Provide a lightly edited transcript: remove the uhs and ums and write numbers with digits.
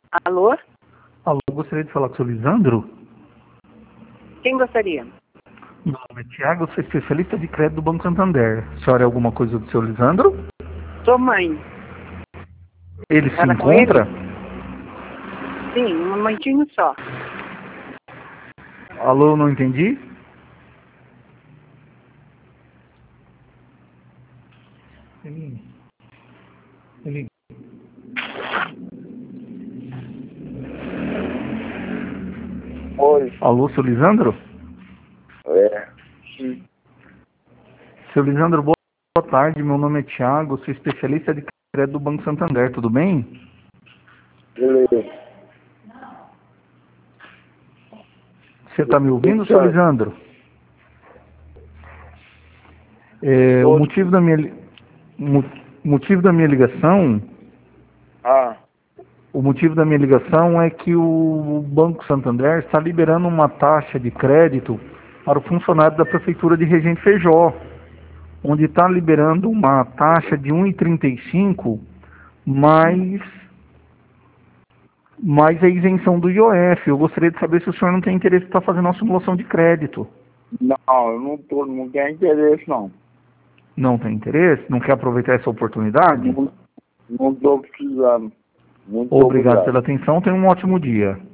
Alô? Alô, gostaria de falar com o seu Lisandro? Quem gostaria? Meu nome é Thiago, eu sou especialista de crédito do Banco Santander. A senhora é alguma coisa do seu Lisandro? Sou mãe. Ele se Fala com encontra? Sim, um momentinho só. Alô, não entendi? Ele... Oi. Alô, seu Lisandro? Sim. Seu Lisandro, boa tarde. Meu nome é Thiago, sou especialista de crédito do Banco Santander. Tudo bem? Beleza. Você está me ouvindo, Tudo seu certo. Lisandro? O Oi. motivo da minha ligação... Ah, O motivo da minha ligação é que o Banco Santander está liberando uma taxa de crédito para o funcionário da Prefeitura de Regente Feijó, onde está liberando uma taxa de 1,35 mais, mais a isenção do IOF. Eu gostaria de saber se o senhor não tem interesse em estar fazendo uma simulação de crédito. não, eu não tenho interesse, não. Não tem interesse? Não quer aproveitar essa oportunidade? Não estou precisando. Muito Obrigado obrigado. pela atenção, tenha um ótimo dia.